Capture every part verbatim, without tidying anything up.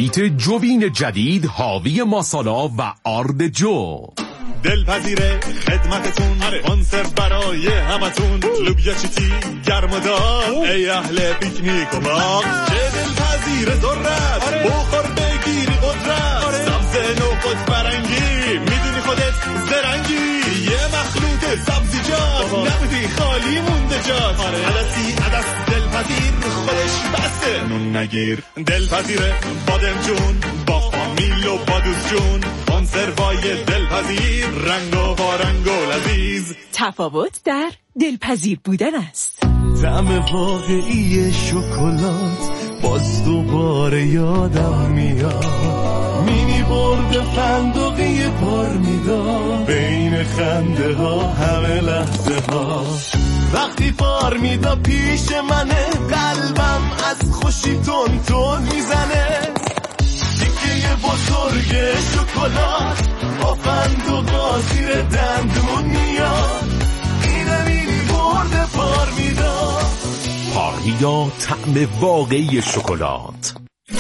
بیسکویت جوین جدید حاوی ماسالا و آرد جو. دلپذیره خدمتتون، کنسرو برای همتون، لوبیا چیتی گرم و داغ، ای اهل پیکنیک و باغ. چه دلپذیره ذرت، بخور بگیری قدرت، سبز نو خود برنگی، میدونی خودت زرنگی، یه مخلوط سبزیجات، نبودی خالی مونده جات، عدسی عدس دلپذیر خودش بسته نون نگیر. دلپذیره بادم جون با فامیل و بادوز جون، کنسروای دلپذیر رنگ و بارنگ و لذیذ. تفاوت در دلپذیر بودن است. طعم واقعی شکلات باز دوباره یادم میاد، مینی برد فندقی پارمیدان، بین خنده ها همه لحظه ها. وقتی پارمیدا پیش منه، قلبم از خوشی تون تون میزنه. تیکه بزرگ شکلات با فندقا زیر دندون میاد، اینه مینی برد پارمیدا. پارمیدا طعم واقعی شکلات.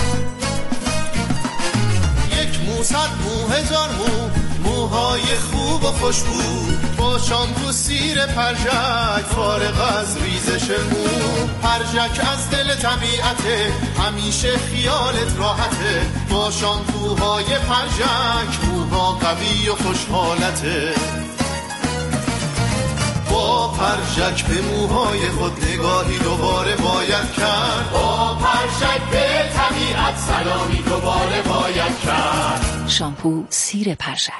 یک مو صد مو هزار مو، موهای خوب و خوشبو، با شامپو سیر پرژک فارغ از ریزش مو. پرژک از دل طبیعته، همیشه خیالت راحته، با شامپوهای پرژک موها قوی و خوشحالته. با پرژک به موهای خود نگاهی دوباره باید کرد، با پرژک به طبیعت سلامی دوباره باید کرد. شامپو سیر پرژک.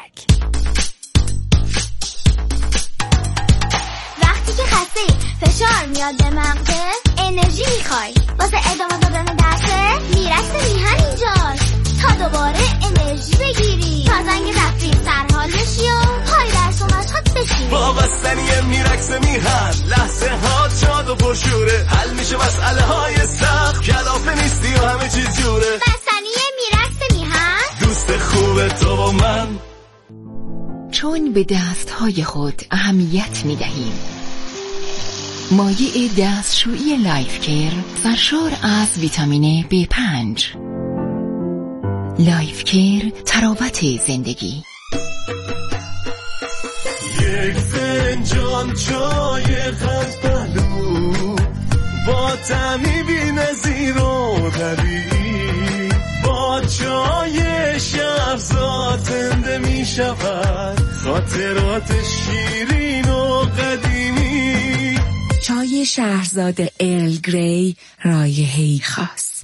وقتی که خسته‌ای فشار میاد به مغزت، انرژی میخوای واسه ادامه دادن درسه، میرکس میهن اینجاست تا دوباره انرژی بگیری، تا زنگ تفریح سرحال بشی و پای درس و مشقت بشی. با بستنی میرکس میهن لحظه ها شاد و پرشوره، حل میشه مسئله های سخت، کلافه نیستی و همه چیز جوره. بستنی میرکس میهن، دوست خوب تو و من. چون به دستهای خود اهمیت میدهیم، مایع دستشویی لایف کیر سرشار از ویتامین بی پنج. لایف کیر تراوت زندگی. یک فنجان چای قند پهلو با طعمی بی‌نظیر و قوی، با چای شهرزاد زنده می شود خاطرات شیرین و قدیمی. چای شهرزاد ارل گری، رایحه‌ای خاص.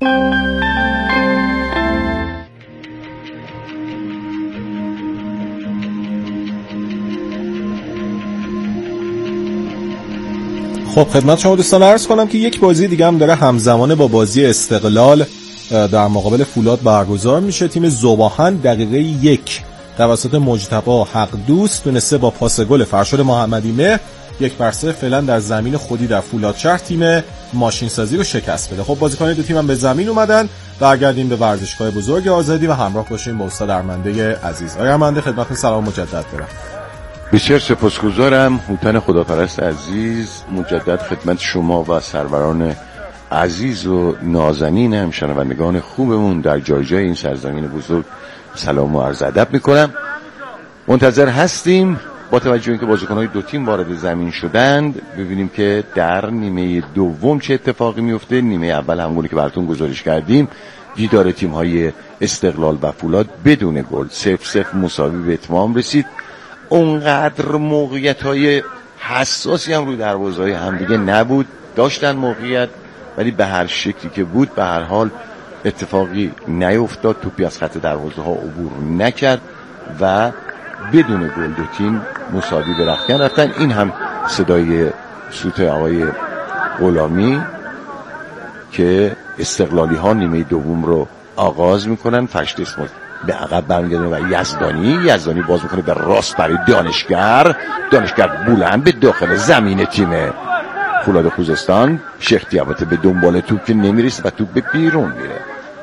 خب خدمت شما دوستان عرض کنم که یک بازی دیگه هم داره همزمان با بازی استقلال در مقابل فولاد برگزار میشه. تیم ذوب‌آهن دقیقه یک توسط مجتبی حق دوست تونسته با پاس گل فرشاد محمدی مهر یک بر صفر فعلا در زمین خودی در فولاد شهر تیم ماشین سازی رو شکست بده. خب بازیکنان دو تیم هم به زمین اومدن. برگردیم به ورزشگاه بزرگ آزادی و همراه باشیم با استاد ارمنده عزیز. آقای ارمنده خدمت سلام مجدد دارم. بسیار سپاسگزارم. هوتن خداپرست عزیز، مجدد خدمت شما و سروران عزیز و نازنین هم شنوندگان خوبمون در جای جای این سرزمین بزرگ سلام و عرض ادب میکنم. منتظر هستیم با توجه اینکه بازیکن‌های دو تیم وارد زمین شدند ببینیم که در نیمه دوم چه اتفاقی میفته. نیمه اول همونی که براتون گزارش کردیم دیدار تیم‌های استقلال و فولاد بدون گل صفر صفر مساوی به اتمام رسید. اونقدر موقعیت‌های حساسی هم روی دروازه‌های همدیگه نبود، داشتن موقعیت ولی به هر شکلی که بود به هر حال اتفاقی نیفتاد، توپی از خط دروازه‌ها عبور نکرد و بدون گل دو تیم مساوی به رختکن رفتن. این هم صدای سوت آقای غلامی که استقلالی ها نیمه دوم رو آغاز میکنن. فرشت اسماعیل به عقب برمیگردن و یزدانی یزدانی باز میکنه به راست برای دانشگر دانشگر بلند به داخل زمین تیم فولاد خوزستان. شیخ دیابته به دنبال توپ که نمیرسه و توپ به بیرون میره.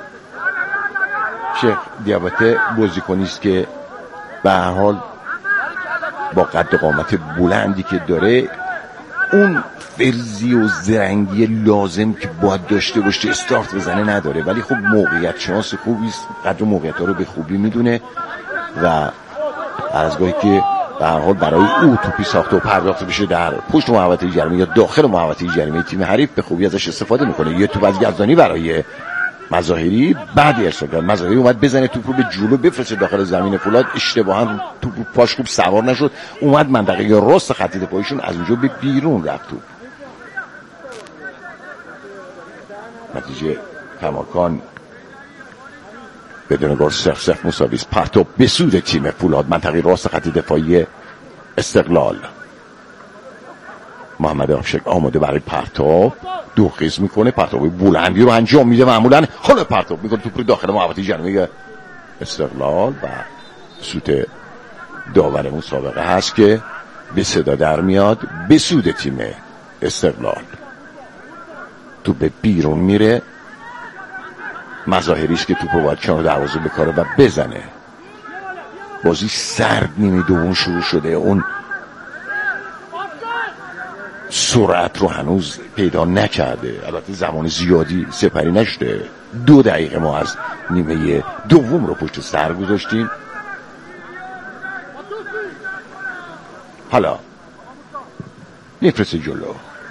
شیخ دیابته بازیکنی است که به هر حال با قد و قامت بلندی که داره اون فرزی و زرنگی لازم که باید داشته باشه استارت بزنه نداره، ولی خب موقعیت شناس خوبی است، قدر موقعیت ها رو به خوبی میدونه و از گاهی که به هر حال برای او توپی ساخته و پرداخته بشه در پشت محوطه جریمه یا داخل محوطه جریمه تیم حریف به خوبی ازش استفاده میکنه. یه توپ از گزدانی برای مظاهری، بعد ارسال کرد، مظاهری اومد بزنه توپ رو به جلو بفرسته داخل زمین فولاد، اشتباها توپ پاش خوب سوار نشد، اومد منطقه راست خط دفاعیشون از اونجا به بیرون رفت. توپ نتیجه کماکان بدون گل صفر صفر مساوی است. پرتاب به سود تیم فولاد منطقه راست خط دفاعی استقلال. محمد آفشک آماده برای پرتاب، دوخیز میکنه، پرتاب بلندی رو انجام میده معمولا، حالا پرتاب میکنه توپ رو داخل محوطه جریمه استقلال و سود داور مسابقه هست که به صدا در میاد به سود تیم استقلال. توپ به بیرون میره، مظاهریست که توپ رو باید کنار دروازه بکاره و بزنه. بازی سرد نیمه دوم شروع شده، اون سرعت رو هنوز پیدا نکرده، البته زمان زیادی سپری نشده، دو دقیقه ما از نیمه دوم رو پشت سر گذاشتیم. حالا میفرسته جلو،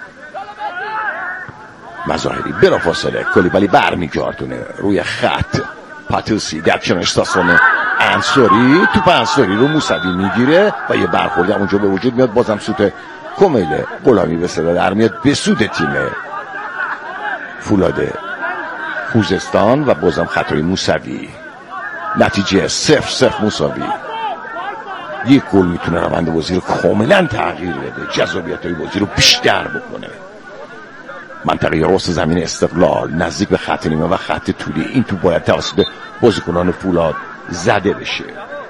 مظاهری بلا فاصله کلیبالی برمیگردونه روی خط، پاتوسی در کنار استاسون انصاری، توپ انصاری رو موسوی میگیره و یه برخورد اونجا به وجود میاد، بازم سوت کمیل غلامی به صدا در میاد به سود تیم فولاد خوزستان و بازم خطای موسوی. نتیجه صفر صفر مساوی. یک گل میتونه روند بازی رو کاملا تغییر بده، جذابیت های بازی رو بیشتر بکنه. منطقه راست زمین استقلال نزدیک به خط نیمه و خط طولی، این تو باید توسط بازیکنان فولاد زده بشه.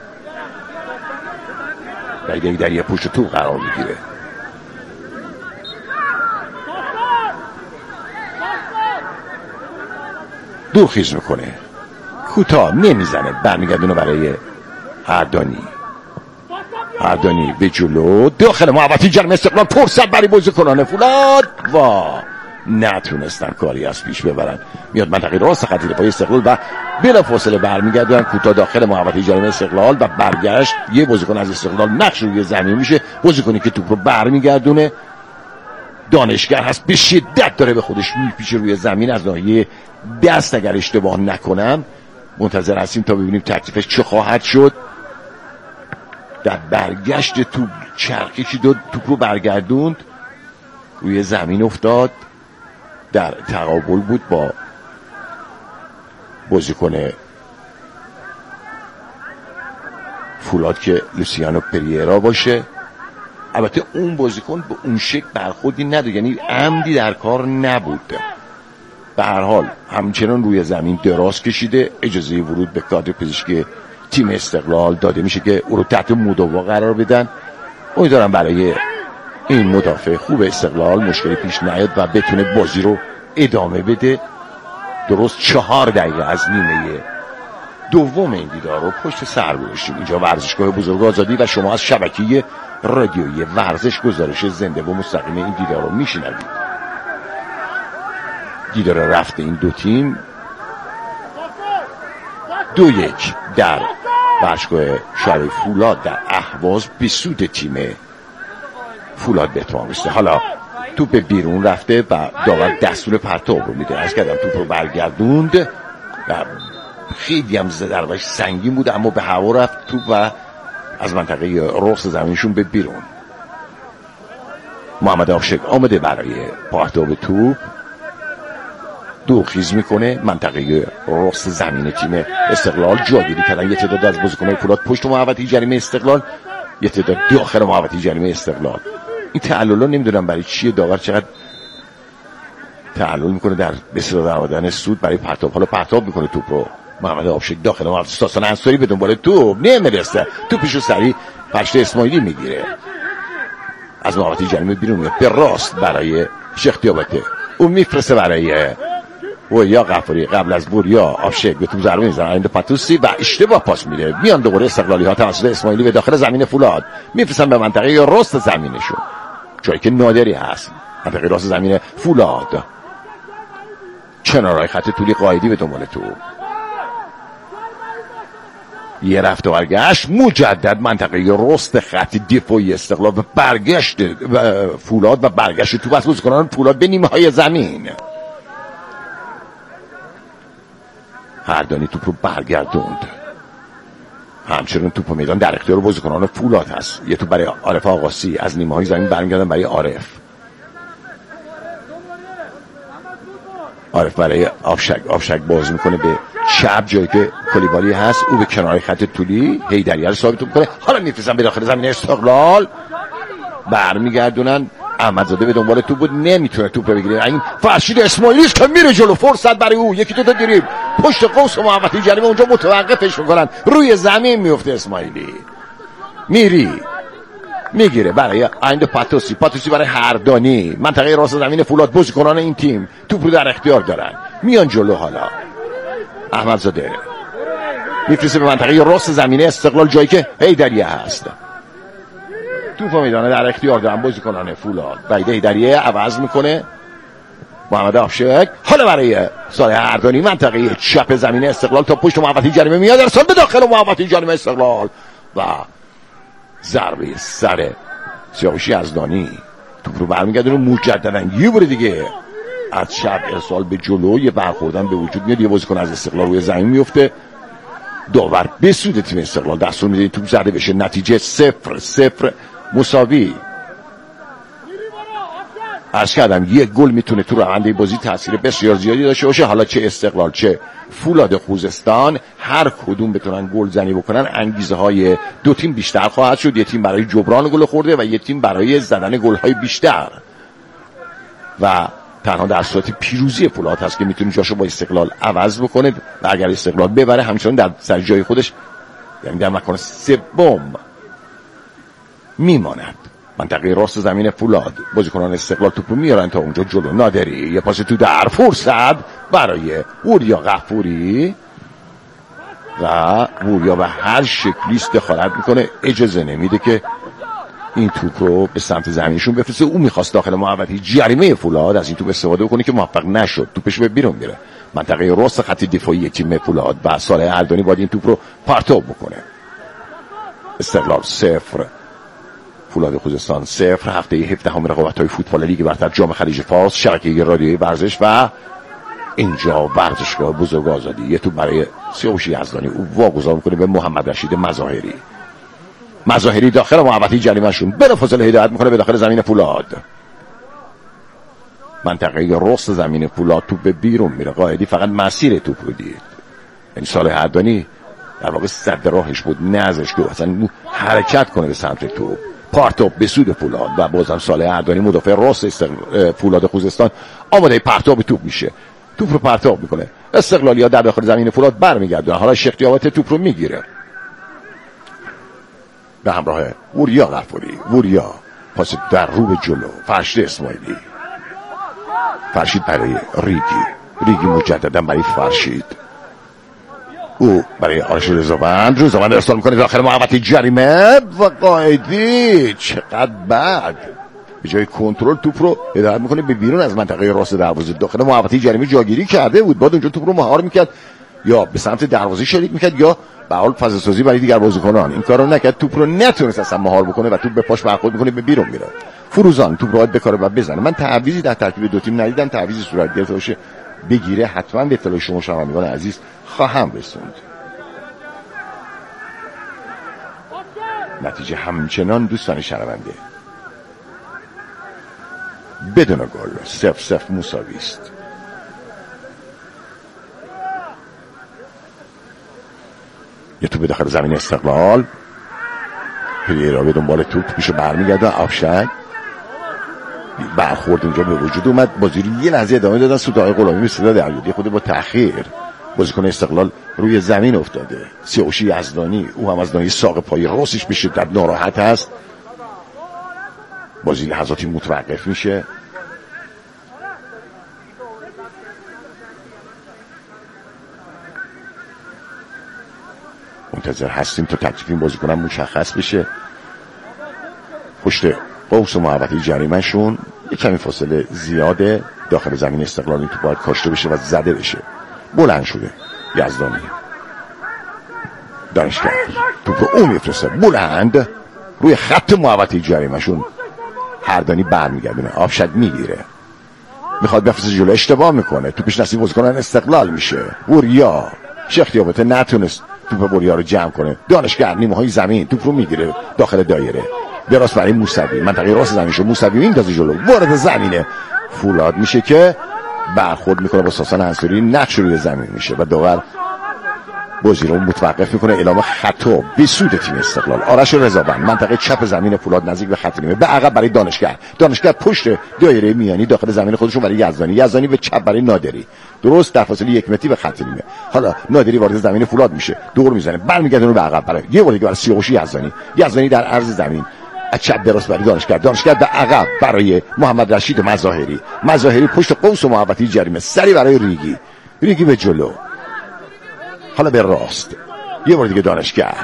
رایده‌ای در یه پشت تو قرار میگیره، دورخیز میکنه، کوتاه نمیزنه، برمیگردونه برای اردانی. اردانی به جلو داخل محوطه جریمه استقلال، فرصت برای بازیکنان فولاد و نتونستن کاری از پیش ببرن. میاد منطقه راست خط دفاعی استقلال و بلافاصله برمیگردن کوتاه داخل محوطه جریمه استقلال و برگشت یه بازیکن از استقلال نقش روی زمین میشه، بازیکنی که توپ رو برمیگردونه دانشگر هست، به شدت داره به خودش میپیچه روی زمین از ناحیه دست. اگر اشتباه نکنم منتظر هستیم تا ببینیم تکلیفش چه خواهد شد. در برگشت توپ چرخی داد، توپ رو برگردوند، روی زمین افتاد، در تقابل بود با بازیکن فولاد که لوسیانو پریرا باشه. البته اون بازیکن به اون شکل برخوردی نداره، یعنی عمدی در کار نبود. به هر حال همچنان روی زمین دراز کشیده، اجازه ورود به کادر پزشکی تیم استقلال داده میشه که او رو تحت مداوا قرار بدن. امیدوارم برای این مدافع خوب استقلال مشکلی پیش نیاد و بتونه بازی رو ادامه بده. درست چهار دقیقه از نیمه دوم این دیدار رو پشت سر گذاشتیم. اینجا ورزشگاه بزرگ آزادی و شما از شبکه رادیویی ورزش گزارش زنده و مستقیم این دیدار رو میشنوید. دیدار رفته این دو تیم دو یک در ورزشگاه شهر فولاد در اهواز به سود تیم فولاد به اتمام رسیده. حالا توپ بیرون رفته و داور دستور پرتاب رو میده. از کردم توپ رو برگردوند و خیلی هم ضربه‌اش سنگین بود اما به هوا رفت توپ و از منطقه راست زمینشون به بیرون. محمد آفشک آمده برای پرتاب توپ، دوخیز میکنه، منطقه راست زمین تیم استقلال جاگیری کردن یه تعداد از بازیکن‌های فولاد پشت محوطه جریمه استقلال، یه تعداد داخل محوطه جریمه استقلال. این تعللا نمیدونم برای چیه، داور چقدر تعلل میکنه در بسیار در آمدن سود برای پرتاب. حالا پرتاب میکنه توپ رو محمد آفشک داخل محوطه استاسون انصاری به دنبال توپ نمیرسه، توپشو سریع پشت اسماعیلی میگیره، از محوطه جریمه بیرون میاد به راست برای شیخ دیابته، اون میفرسته برای و یا غفاری قبل از بوریا آفشک به توپ ضربه میزنه عند پاتوسی و اشتباه پاس میده. میان دوباره استقلالی ها توسط اسماعیلی به داخل زمین فولاد میفرستن به منطقه راست زمینشون. جایی که نادری هست، منطقه راست زمین فولاد، کنارهای خط طولی قائدی به دنبال تو، یه رفت و برگشت مجدد منطقه راست خط دفاعی استقلال و برگشت و فولاد و برگشت تو بس بازیکنان فولاد به نیمه های زمین. هردانی توپ رو برگردوند، همچنین توپ میدان در اختیار بازیکنان فولاد هست. یه توپ برای عارف آقاسی از نیمه های زمین برمیگردن برای عارف. عارف برای آفشک آفشک باز میکنه به چپ جایی که کلیبالی هست، او به کنار خط طولی هیدری رو ثابت میکنه. حالا میفرستن به داخل زمین استقلال، برمیگردونن. احمدزاده به دنبال توپ بود، نمیتونه توپ رو بگیره. این فرشید اسماعیلی است که میره جلو، فرصت برای او، یکی دو تا دریبل پشت قوس محمدی جریمه اونجا متوقفش میکنن، روی زمین میفته اسماعیلی. میری میگیره برای آیند پاتوسی، پاتوسی برای هردانی، منطقه راست زمین فولاد. بازیکنان این تیم توپ رو در اختیار دارن، میان جلو. حالا احمدزاده میفرسته به منطقه راست زمین استقلال جایی که هیدریه هست. توپ میدانه در اختیار دارن بازیکنان فولاد. وحید هیدریه عوض میکنه محمد آفشک. حالا برای صالح اردانی منطقه چپ زمین استقلال تا پشت محمدی جریمه میاد، ارسال به داخل محمدی جریمه استقلال و ضربه سر سیاوش یزدانی. توپ رو برمیگردونه مجددا یه بار دیگه از چپ ارسال به جلو، یه برخوردن به وجود میاد، یه بازیکن از استقلال روی زمین میفته. داور به سود تیم استقلال دستور میده توپ زده بشه. نتیجه صفر صفر مساوی. عرض کردم یک گل میتونه تو روند بازی تاثیر بسیار زیادی داشته باشه. حالا چه استقلال چه فولاد خوزستان هر کدوم بتونن گل زنی بکنن، انگیزه های دو تیم بیشتر خواهد شد. یه تیم برای جبران گل خورده و یه تیم برای زدن گل های بیشتر، و تنها در صورت پیروزی فولاد هست که میتونه جاشو با استقلال عوض بکنه و اگر استقلال ببره همچنان در سر جای خودش، یعنی در مکان سوم میماند. منطقه راست زمین فولاد بازیکنان استقلال توپ رو میارن تا اونجا جلو. نادری یه پاس تو در، فرصت برای وریا غفوری و وریا به هر شکلی دخالت میکنه، اجازه نمیده که این توپ رو به سمت زمینشون بفرسته. او میخواست داخل محوطه جریمه فولاد از این توپ استفاده کنه که موفق نشد، توپش به بیرون میره. منطقه راست خط دفاعی تیم فولاد و صالح اردانی باید این توپ رو پرتاب بکنه. استقلال صفر فولاد خوزستان صفر. هفته هفدهم رقابت‌های فوتبال لیگ برتر جام خلیج فارس، شبکه رادیویی ورزش و اینجا ورزشگاه بزرگ آزادی. یه توپ برای سیاوش یزدانی، او واگذار میکنه به محمد رشید مظاهری. مظاهری داخل محوطه جریمه‌شون بلافاصله هدایت میکنه به داخل زمین فولاد. منطقه راست زمین فولاد توپ به بیرون میره. قائدی فقط مسیر توپ رو دید، این صالح اردانی در واقع صد راهش بود، نه ازش که اصلا حرکت کنه به سمت توپ. پرتاب به سود فولاد و بازم صالح اردانی مدافع راست فولاد خوزستان آماده پرتاب توپ میشه. توپ رو پرتاب میکنه. استقلالی‌ها در داخل زمین فولاد برمیگردن. حالا شختیابات توپ رو میگیره به همراه وریا غفوری. وریا پاس در رو به جلو. فرشید اسماعیلی، فرشید برای ریگی، ریگی مجددا برای فرشید، او برای آرش رضاوند. رضاوند ارسال میکنه داخل محوطه جریمه و قائدی چقدر بد به جای کنترل توپ رو هدایت میکنه به بیرون از منطقه راست دروازه. داخل محوطه جریمه جاگیری کرده بود، بعد اونجا توپ رو مهار میکرد، یا به سمت دروازه شلیک میکرد یا به حال فضا سازی برای دیگر بازیکنان. این کارو نکرد، توپ رو نتونست اصلا مهار بکنه و توپ به پاش برخورد میکنه به بیرون میره. فروزان توپ رو باید بکاره و بزنه. من تعویضی در ترکیب دو تیم ندیدم، تعویضی صورت گرفته باشه بگیره حتما به اطلاع شما شنوندگان عزیز خواهم رسوند. نتیجه همچنان دوستان شنونده بدون گل صفر صفر مساوی است. یه توپ داخل زمین استقلال، پلیرها به دنبال توپ میشه برمیگرده. آفشک برخورد اینجا به وجود اومد، بازی رو یه لحظه ادامه دادن. سودای غلامی مثلا دریادی خود با تأخیر بازیکن استقلال روی زمین افتاده. سیاوش یزدانی او هم از ناحیه ساق پای راستش به شدت ناراحت است. بازی لحظاتی متوقف میشه. منتظر هستیم تا تکلیف این بازیکنان مشخص بشه. پشت قوس محوطه جریمه‌شون یک کمی فاصله زیاده داخل زمین استقلال. این توپ باید کاشته بشه و زده بشه. بلند شده یزدانی، دانشگر توپ رو اون میفرسته بلند روی خط محوطه جریمه‌شون. هردانی برمیگردونه، آفشک میگیره، میخواد بفرسته جلو، اشتباه میکنه، توپش نصیب بازیکنان استقلال میشه. وریا شیخ دیابته نتونست توپ وریا رو جمع کنه. دانشگر نیمه های زمین توپ رو میگیره داخل دایره، دراز برای موسوی، منطقه راست زمینشو موسوی میندازه جلو، وارد زمینه. فولاد میشه که برخورد میکنه با ساسان انصاری، نقش روی زمین میشه و داور بازی رو متوقف میکنه. اعلام خطا به سود تیم استقلال. آرش رضاوند منطقه چپ زمین فولاد نزدیک به خط نیمه، به عقب برای دانشگر. دانشگر پشت دایره میانی داخل زمین خودشون برای یزدانی. یزدانی به چپ برای نادری، درست در فاصله یک متری به خط نیمه. حالا نادری وارد زمین فولاد میشه، دور میزنه، برمیگردونه به عقب برای یه بار دیگه برای سیاوش یزدانی. یزدانی در عرض زمین از چپ درست برای دانشگر. دانشگر به عقب برای محمد رشید مظاهری. مظاهری پشت قوس محوطه جریمه، سری برای ریگی. ریگی به جلو، حالا به راست، یه بار دیگه دانشگر.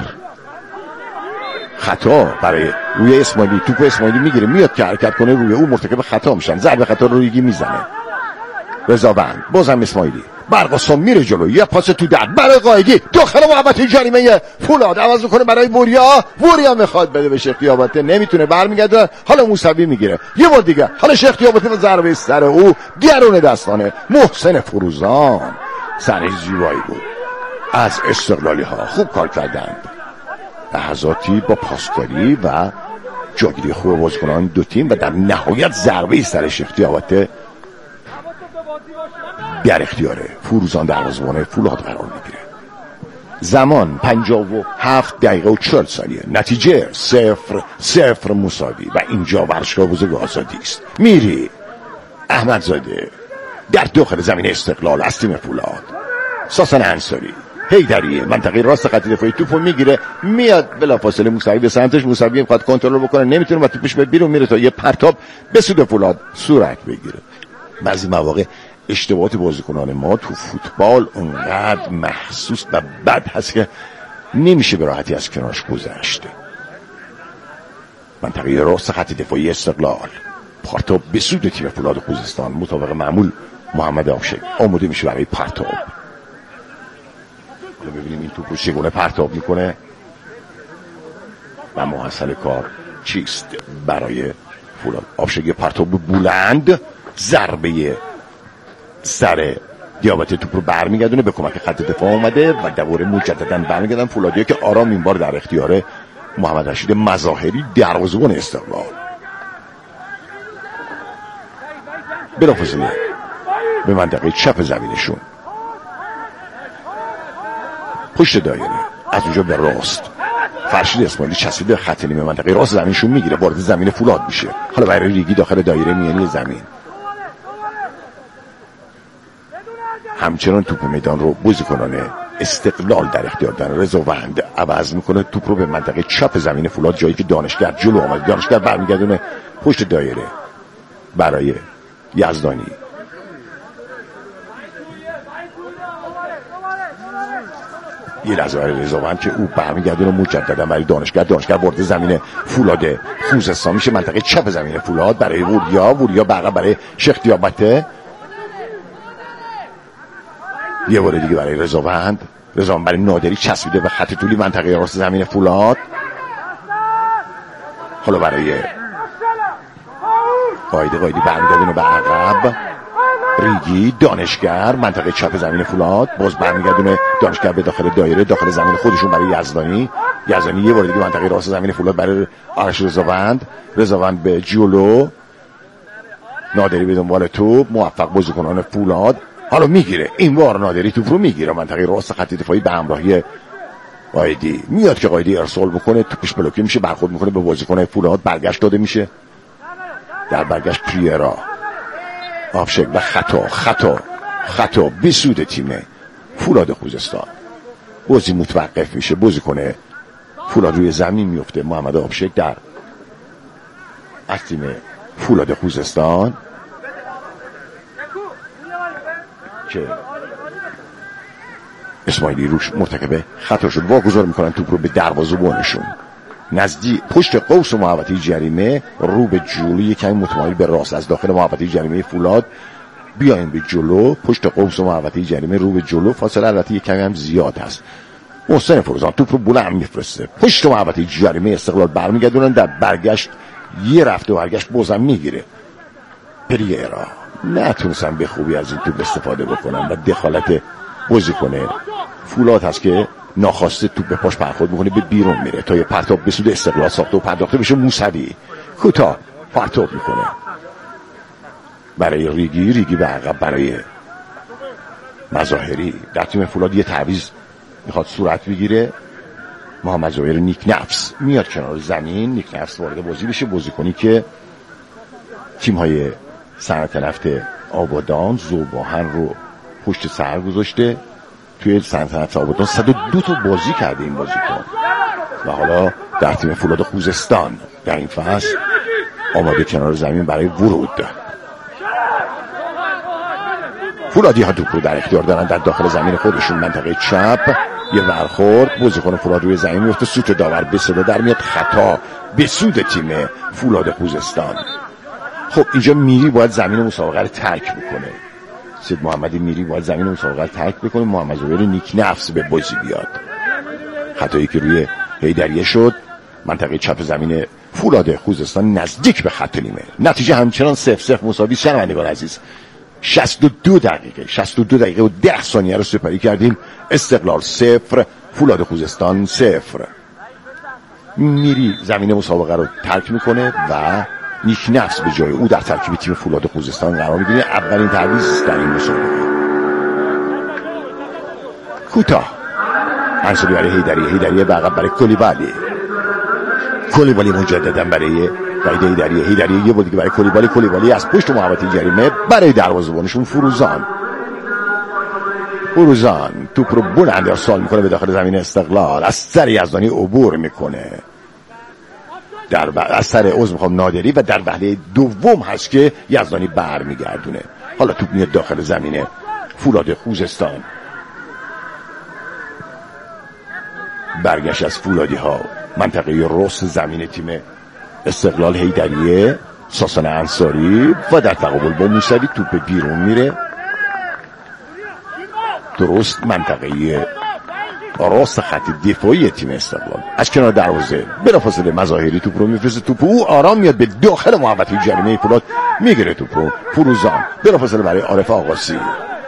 خطا برای روی اسماعیلی. توپ اسماعیلی میگیره، میاد که حرکت کنه، روی او مرتکب خطا میشن. ضربه خطا رو ریگی میزنه. رضاوند بازم اسماعیلی، برقاسم میره جلو، یه پاس تو در برای قائدی داخل محوطه جریمه. فولاد عوض کنه برای وریا. وریا میخواد بده به شیخ دیابته، نمیتونه، برمیگرده. حالا موسوی میگیره، یه بار دیگه. حالا شیخ دیابته و ضربه سر او درون دستانه محسن فروزان. سر زیبایی بود از استقلالی ها، خوب کار کردند. لحظاتی با پاسکاری و جاگیری خوب بازیکنان دو تیم و در نهایت ضربه سر شیخ دیابته در اختیار فروزان دروازه‌بان فولاد قرار میگیره. زمان پنجاه و هفت دقیقه و چهل ثانیه. نتیجه صفر صفر مساوی و اینجا ورزشگاه بزرگ آزادی است. میری احمدزاده در داخل زمین استقلال از تیم فولاد. ساسان انصاری، حیدری منطقه راست خط دفاعی توپو میگیره، میاد بلافاصله موسوی به سمتش. موسوی میخواد کنترل بکنه، نمیتونه و توپش به بیرون میره تا یه پرتاب به سود فولاد صورت بگیره. بعضی مواقع اشتباهات بازیکنان ما تو فوتبال اونقدر محسوس و بد هست که نمیشه به راحتی از کنارش گذشت. منطقه راست خط دفاعی استقلال، پرتاب به سود تیم فولاد خوزستان. مطابق معمول محمد آفشک آماده میشه برای پرتاب. حالا ببینیم این توپ رو چگونه پرتاب میکنه و محصل کار چیست برای فولاد. آفشک پرتاب بلند، ضربه سر دیابته توپ رو برمیگردونه، به کمک خط دفاع اومده و دوباره مجددا برمیگردن فولادیا که آرام این بار در اختیار محمد رشید مظاهری دروازه‌بان استقلال. بلافاصله به منطقه چپ زمینشون، پشت دایره، از اونجا به راست فرشید اسماعیلی چسبیده خط نیمه منطقه راست زمینشون میگیره، وارد زمین فولاد میشه. حالا برای ریگی داخل دایره میانی زمین. همچنان توپ میدان رو بازیکنان استقلال در اختیار دارن. رضاوند عوض میکنه، توپ رو به منطقه چپ زمین فولاد، جایی که دانشگر جلو آمد. دانشگر برمیگردونه پشت دایره برای یزدانی. یه لحظه برای رضاوند که او برمیگردونه مجددا برای دانشگر. دانشگر وارد زمین فولاد خوزستان میشه، منطقه چپ زمین فولاد برای وریا. وریا بقیه برای شیخ دیابته. یه بار دیگه برای رضاوند. رضاوند برای نادری چسبیده به خط طولی منطقه راست زمین فولاد. حالا برای قایدی قایدی برمیگردونه به عقب. ریگی دانشگر منطقه چپ زمین فولاد، باز برمیگردونه دانشگر به داخل دایره داخل زمین خودشون برای یزدانی. یزدانی یه بار دیگه منطقه راست زمین فولاد برای آرش رضاوند. رضاوند به جلو، نادری به دنبال توپ، موفق بازیکنان فولاد. حالا میگیره این بار نادری توپ رو میگیره منطقه راست خط دفاعی به همراهی قایدی. میاد که قایدی ارسال بکنه، توپش بلوکه میشه، برخورد میکنه به بازیکن فولاد، برگشت داده میشه. در برگشت پریرا آفشک و خطا خطا خطا به سود تیم فولاد خوزستان. بازی متوقف میشه، بازیکن فولاد روی زمین میفته. محمد آفشک در از تیم فولاد خوزستان که اسماعیلی روش مرتکب خطا شد، واگذار میکنن توپ رو به دروازه‌بانشون. نزدیک پشت قوس محوطه جریمه رو به جلو، یک کمی متمایل به راست از داخل محوطه جریمه فولاد بیایم به جلو، پشت قوس محوطه جریمه رو به جلو، فاصله البته یک کمی هم زیاد هست. محسن فروزان توپ رو بلند میفرسته پشت محوطه جریمه استقلال برمیگردونن، در برگشت یه رفت و برگشت بازم میگیره. پریرا نتونستن به خوبی از این توپ استفاده بکنن و دخالت بازیکن فولاد هست که ناخواسته توپ به پاش برخورد میکنه، به بیرون میره تا یه پرتاب به سود استقلال ساخته و پرداخته بشه. موسوی کوتاه پرتاب میکنه برای ریگی، ریگی به عقب برای مظاهری. در تیم فولاد یه تعویض میخواد صورت بگیره. محمد ظاهر نیک نفس میاد کنار زمین، نیک نفس وارد بازی بشه، بازیکنی که تیم‌های صنعت نفت آبادان ذوباهن رو پشت سر گذاشته. توی صنعت نفت آبادان صد و دو تا بازی کرده این بازیکن و حالا در تیم فولاد خوزستان در این فصل آماده کنار زمین برای ورود. فولادی ها توپ رو در اختیار دارن در داخل زمین خودشون، منطقه چپ. یه برخورد بازیکن فولاد روی زمین میفته، سوت داور به صدا در میاد، خطا به سود تیم فولاد خوزستان. خب اینجا میری باید زمین مسابقه رو ترک بکنه. سید محمدی میری باید زمین مسابقه رو ترک بکنه، محمد ظاهر نیک نفس به بازی بیاد. خطایی که روی حیدریه شد، منطقه چپ زمین فولاد خوزستان نزدیک به خط نیمه. نتیجه همچنان صفر صفر مساوی. شنوندگان عزیز، شصت و دو دقیقه شصت و دو دقیقه و ده ثانیه رو سپری کردیم. استقلال صفر، فولاد خوزستان صفر. میری زمین مسابقه رو ترک میکنه و نیک نفس به جای او در ترکیب تیم فولاد خوزستان قرار میگیره. اولین تعویض در این مسابقه. کوتاه انصاری برای حیدری، حیدری به عقب برای کلیبالی، کلیبالی مجددا برای وحید حیدری، حیدری یه بار دیگه برای کلیبالی، کلیبالی از پشت محوطه جریمه برای دروازه‌بانشون فروزان. فروزان توپ رو بلند ارسال میکنه به داخل زمین استقلال، از سر یزدانی عبور میکنه در ب... از سر عضو میخوام نادری و در وهله دوم هست که یزدانی بر میگردونه. حالا توپ میاد داخل زمین فولاد خوزستان. برگشت از فولادی ها منطقه رست زمین تیم استقلال، حیدریه، ساسان انصاری و در تقابل با موسوی توپ بیرون میره. درست منطقه راست خط دفاعی تیم استقلال از کنار دروازه بلافاصله مظاهری توپ رو میفرسته، توپ او آرام میاد به داخل محوطه جریمه فولاد، میگیره توپ رو فروزان بلافاصله برای عارف آقاسی.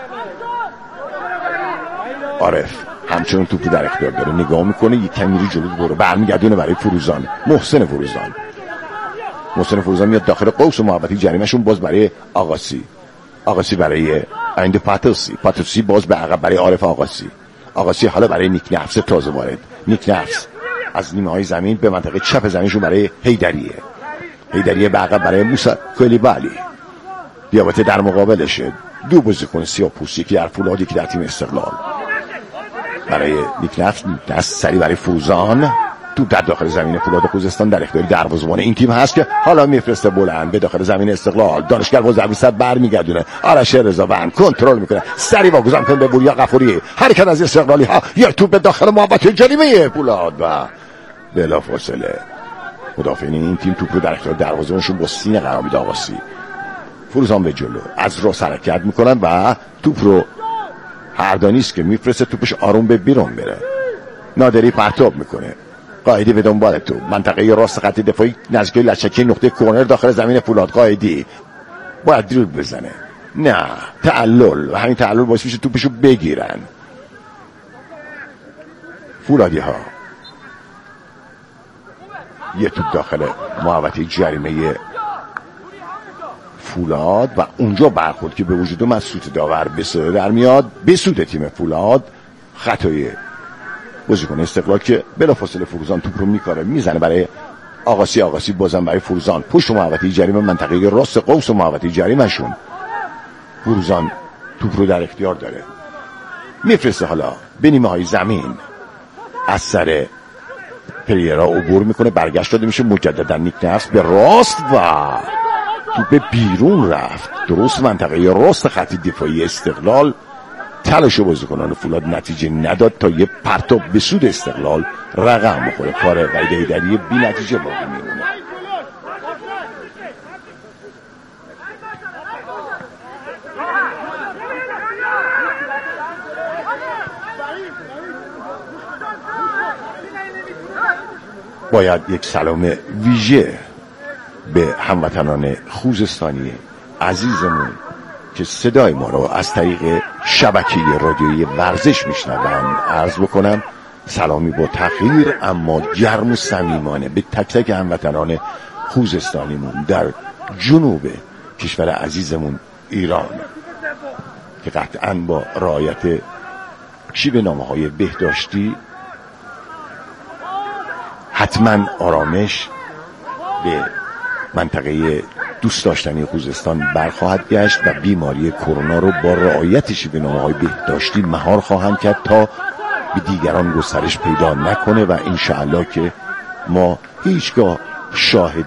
عارف همچنان توپ رو در اختیار داره، نگاه میکنه، یک کمی جلو برو برمیگردونه برای فروزان. محسن فروزان محسن فروزان میاد داخل قوس محوطه جریمهشون، باز برای آقاسی. آقاسی برای آینده پاتوسی، پاتوسی باز به عقب برای عارف آقاسی. آقاسی حالا برای نیک نفس تازه وارد. نیک نفس از نیمه های زمین به منطقه چپ زمینشون برای حیدریه، حیدریه به عقب برای موسی کلیبالی. دیابته در مقابلشه دو بازیکن سیاه‌پوستی که در فولاد، یکی در تیم استقلال. برای نیک نفس، نیک نفس سری برای فوزان، تو در داخل زمین فولاد خوزستان در اختیار دروازه‌بان این تیم هست که حالا میفرسته بلند به داخل زمین استقلال. دانشگر با ضربه سر برمیگردونه، آرش رضاوند کنترل میکنه، سری واگذار میکنه به بوریا غفوری. حرکت از استقلالی ها، یا توپ به داخل محوطه جریمه فولاد و بلافاصله مدافعین این تیم توپ رو در اختیار دروازه‌بانشون با سینه قرار میده. آقاسی فروزان به جلو از راست حرکت میکنن و توپ رو هردانیست که میفرسته توپش آروم به بیرون بره. نادری پرتاب میکنه، قائدی به دنبال تو منطقه راست خط دفاعی نزدیک لچکی نقطه کورنر داخل زمین فولاد. قائدی باید دریبل بزنه، نه تعلل، و همین تعلل باعث میشه توپشو بگیرن فولادی ها. یه توپ داخل محوطه جریمه فولاد و اونجا برخورد که به وجود من سوت داور به صدا در میاد به سود تیم فولاد. خطای بازیکن استقلال که بلافاصله فروزان توپ رو میکاره میزنه برای آقاسی. آقاسی بازم برای فروزان پشت محوطه جریمه منطقه راست قوس و محوطه جریمه شون. فروزان توپ رو در اختیار داره، میفرسته حالا به نیمه های زمین، از سر پریرا عبور میکنه، برگشت داده میشه مجددا نیک نفس به راست و توپ بیرون رفت. درست منطقه راست خط دفاعی استقلال تلاش بازیکنان فولاد نتیجه نداد تا یه پرتاب به سود استقلال رقم بخوره. کار وحید حیدری بی نتیجه باقی میمونه. باید یک سلام ویژه به هموطنان خوزستانی عزیزمون که صدای ما رو از طریق شبکه رادیویی ورزش میشنوند عرض بکنم. سلامی با تحقیر اما گرم و صمیمانه به تک تک هموطنان خوزستانیمون در جنوب کشور عزیزمون ایران که قطعاً با رعایت شیوه‌نامه‌های بهداشتی حتما آرامش به منطقه دوست داشتنی خوزستان برخواهد گشت و بیماری کرونا رو با رعایت شیوه‌نامه‌های بهداشتی مهار خواهند کرد تا به دیگران گسترش پیدا نکنه و انشاءالله که ما هیچگاه شاهد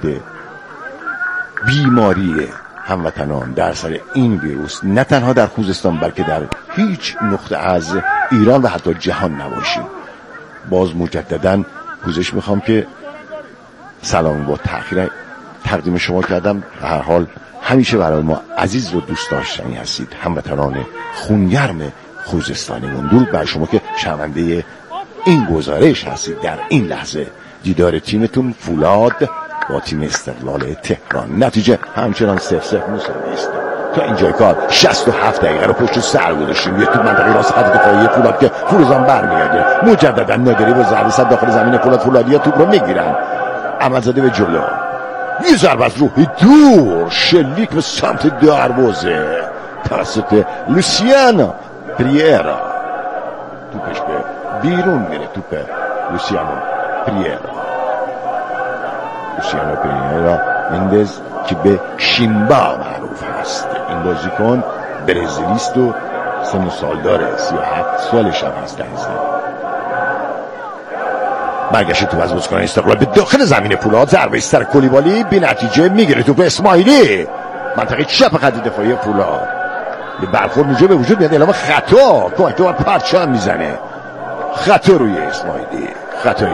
بیماری هموطنان در سر این ویروس نه تنها در خوزستان بلکه در هیچ نقطه از ایران و حتی جهان نباشیم. باز مجدداً گزارش میخوام که سلام با تأخیر تقدیم شما کردم. به هر حال همیشه برای ما عزیز و دوست داشتنی هستید هموطنان خونگرم خوزستانیمون. درود بر شما که شنونده این گزارش هستید در این لحظه. دیدار تیمتون فولاد با تیم استقلال تهران، نتیجه همچنان صفر صفر مساوی است. تا اینجای کار شصت و هفت دقیقه رو پشت سر گذاشتیم. یک تو منطقه راست خط دفاعی فولاد که فروزان برمیگرده، مجددا نادری با ضربه صد داخل زمین فولاد. فولادیا توپ رو میگیرن، احمدزاده به جلو، یه ضربه از روحی دور شلیک به سمت دروازه توسط لوسیانو پریرا. توپش به بیرون میره، توپ لوسیانو پریرا. لوسیانو پریرا مندز که به شیمبا معروف هست. این بازیکن برزیلیست و سن و سال داره، سی و هفت سالش هم هست. برگشت توپ از بازیکن استقلال به داخل زمین فولاد، ضربه سر کلیبالی بی نتیجه. میگیره توپ اسماعیلی منطقه چپ خط دفاعی فولاد. یه برخورد اینجا به وجود میاد، اعلام خطا. کمک تو پرچم میزنه، خطا روی اسماعیلی، خطای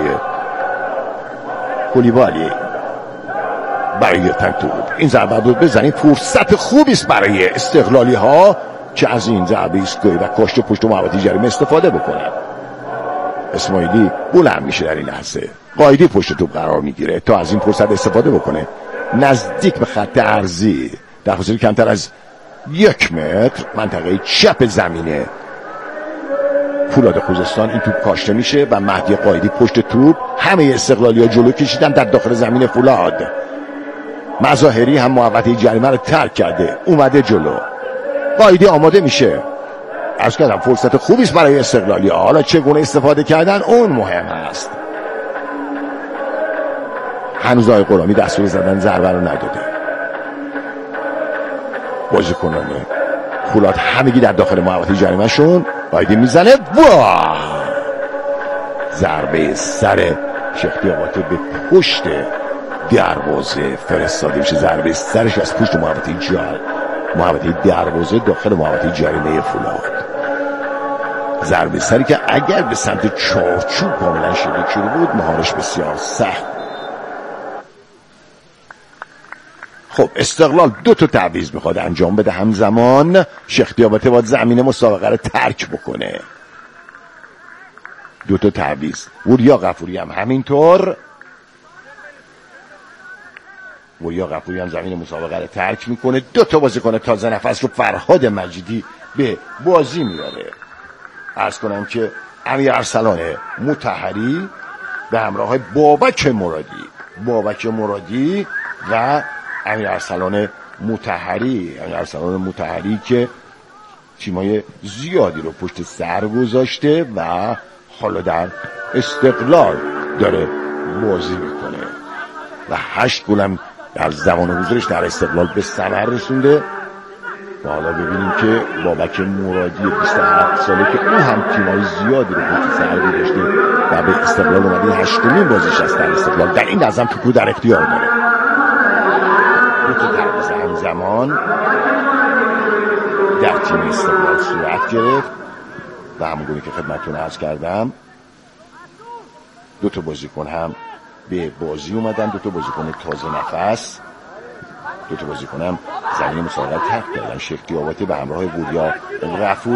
کلیبالی برای گرفتن توپ. این ضربه رو بزنید فرصت خوبی است برای استقلالی ها که از این ضربه ایستگاهی و کاشت پشت محوطه جریمه استفاده بکنن. اسماعیلی بلند میشه در این لحظه، قایدی پشت توپ قرار میگیره تا از این فرصت استفاده بکنه. نزدیک به خط عرضی در فاصله کمتر از یک متر منطقه چپ زمینه فولاد خوزستان این توپ کاشته میشه و مهدی قایدی پشت توپ. همه استقلالی ها جلو کشیدن در داخل زمین فولاد. مظاهری هم محوطه جریمه رو ترک کرده، اومده جلو. قایدی آماده میشه. عرض کردم فرصت خوبی است برای استقلالی ها. حالا چگونه استفاده کردن اون مهم هست. هنوز آقای غلامی دستور زدن ضربه رو نداده. بازیکنان فولاد همگی در داخل محوطه جریمه شون. قایدی میزنه، واه! ضربه سر شخصیاباته به پشت دروازه فرستاده میشه. ضربه سرش از پشت محوطه جریمه محوطه دروازه داخل محوطه جریمه فولاد. ضربه سری که اگر به سمت چارچوب کاملا شلیک شده بود مهارش بسیار سخت. خب استقلال دو تا تعویض میخواد انجام بده همزمان. شیخ دیاباته باید زمین مسابقه رو ترک بکنه. دو تا تعویض. وریا غفوری هم همینطور. وریا غفوری هم زمین مسابقه رو ترک میکنه. دو تا بازیکن تازه نفس رو فرهاد مجیدی به بازی میاره. عرض کنم که امیر ارسلان مطهری به همراه بابک مرادی بابک مرادی و امیر ارسلان مطهری امیر ارسلان مطهری که تیمای زیادی رو پشت سر گذاشته و حالا در استقلال داره بازی میکنه و هشت گل هم در زمان حضورش در استقلال به ثمر رسونده. و حالا ببینیم که بابک مرادی بیست و هفت ساله که اون هم تیمای زیادی رو پشت سر گذاشته و به استقلال اومده، هشتمین بازیش است در استقلال. در این لحظه توپو در اختیار داره. دو تا تعویض همزمان در تیم استقلال صورت گرفت. و همونگونه که خدمتتون عرض کردم دو تا بازیکن هم به بازی اومدن، دو تا بازیکن تازه نفس، دو تا بازیکن هم زمین مسابقه ترک کردن. شیخ دیاباتی به همراه وریا رفو